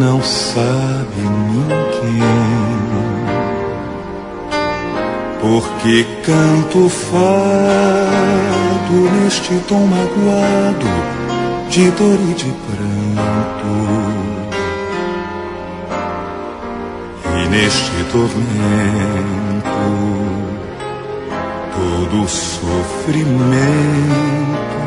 não sabe ninguém, porque canto fado neste tom magoado de dor e de pranto, e neste tormento todo sofrimento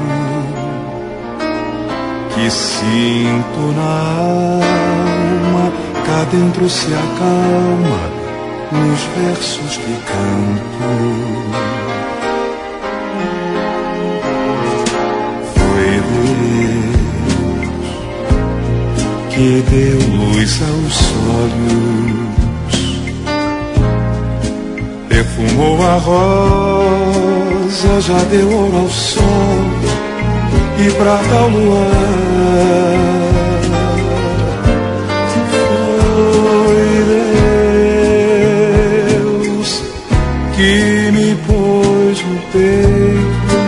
que sinto na alma, cá dentro se acalma nos versos que canto. Foi Deus que deu luz aos olhos, perfumou a rosa, já deu ouro ao sol e prata ao luar. Foi Deus que me pôs no peito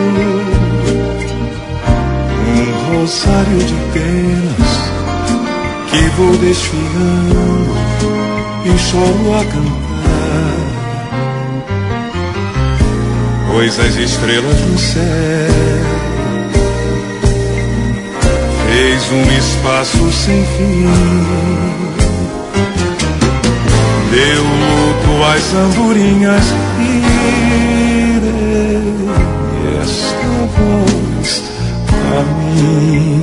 um rosário de penas que vou desfiando e choro a cantar, pois as estrelas no céu fez um espaço sem fim, deu luto às andorinhas e deu esta voz a mim.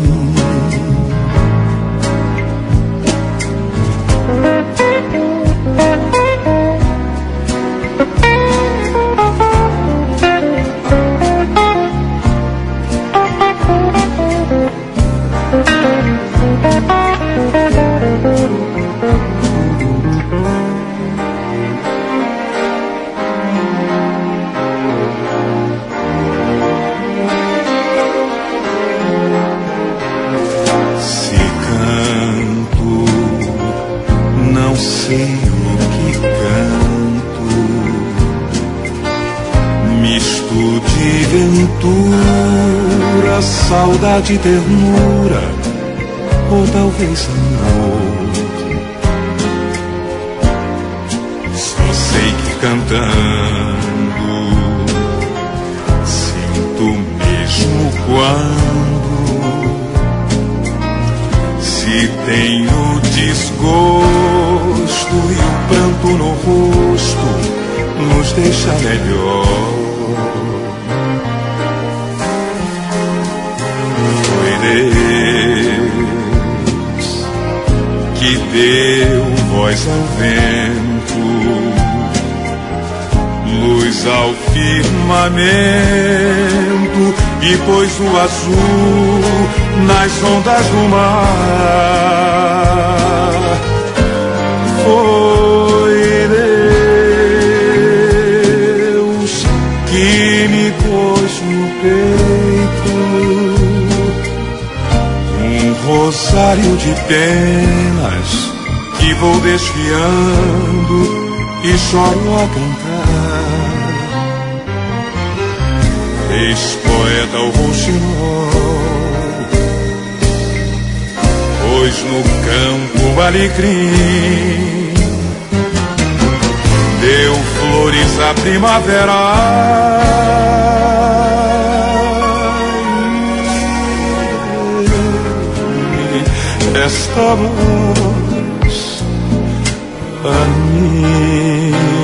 Saudade e ternura, ou talvez amor. Só sei que cantando sinto mesmo quando se tenho desgosto e o pranto no rosto nos deixa melhor. Deus que deu voz ao vento, luz ao firmamento e pôs o azul nas ondas do mar. Foi Deus que me pôs no peito rosário de penas que vou desfiando e choro a cantar. Ex-poeta o rouxinol, pois no campo o alecrim deu flores à primavera. Esta voz a mim.